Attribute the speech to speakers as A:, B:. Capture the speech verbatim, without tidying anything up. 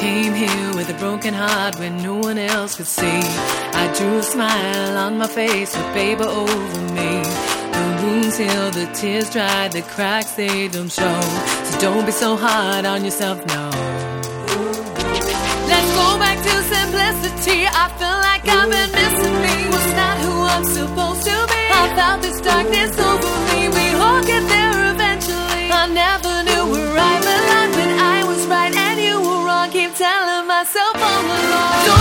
A: came here with a broken heart when no one else could see. I drew a smile on my face with paper over me. The wounds heal, the tears dry, the cracks they don't show. So don't be so hard on yourself, no. Let's go back to simplicity. I feel like I've been missing me. Was not who I'm supposed to be. I felt this darkness over me. We all get there eventually. I never knew where I belonged when I was right and you were wrong. Keep telling myself all along. Don't